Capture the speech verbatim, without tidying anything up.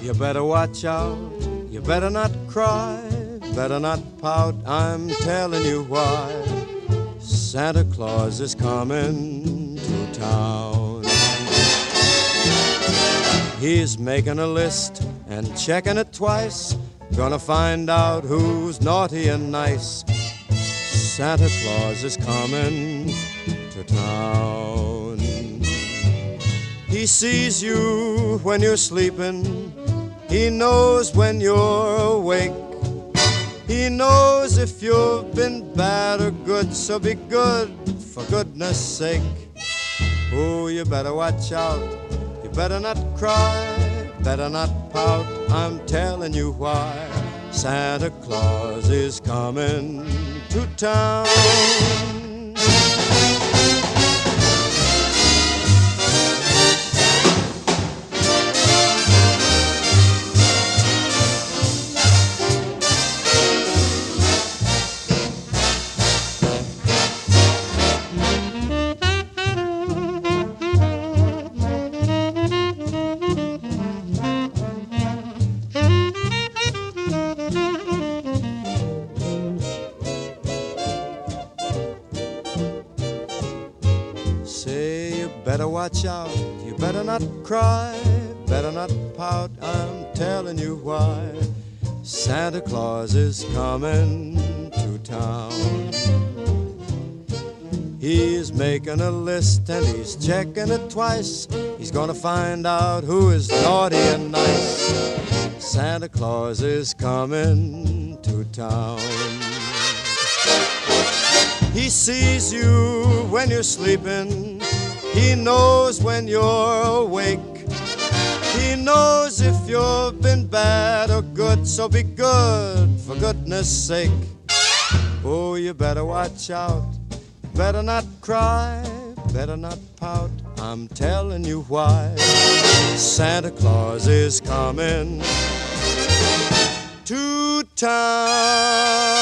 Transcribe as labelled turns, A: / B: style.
A: You better watch out, you better not cry, better not pout, I'm telling you why. Santa Claus is coming to town. He's making a list and checking it twice, gonna find out who's naughty and nice. Santa Claus is coming to town. He sees you when you're sleeping, he knows when you're awake. He knows if you've been bad or good, so be good for goodness sake. Oh, you better watch out, you better not cry, better not pout, I'm telling you why. Santa Claus is coming to town. Say you better watch out, you better not cry, better not pout, I'm telling you why. Santa Claus is coming to town. He's making a list and he's checking it twice, he's gonna find out who is naughty and nice. Santa Claus is coming to town. He sees you when you're sleeping, he knows when you're awake. He knows if you've been bad or good, so be good for goodness sake. Oh, you better watch out, better not cry, better not pout, I'm telling you why. Santa Claus is coming to town.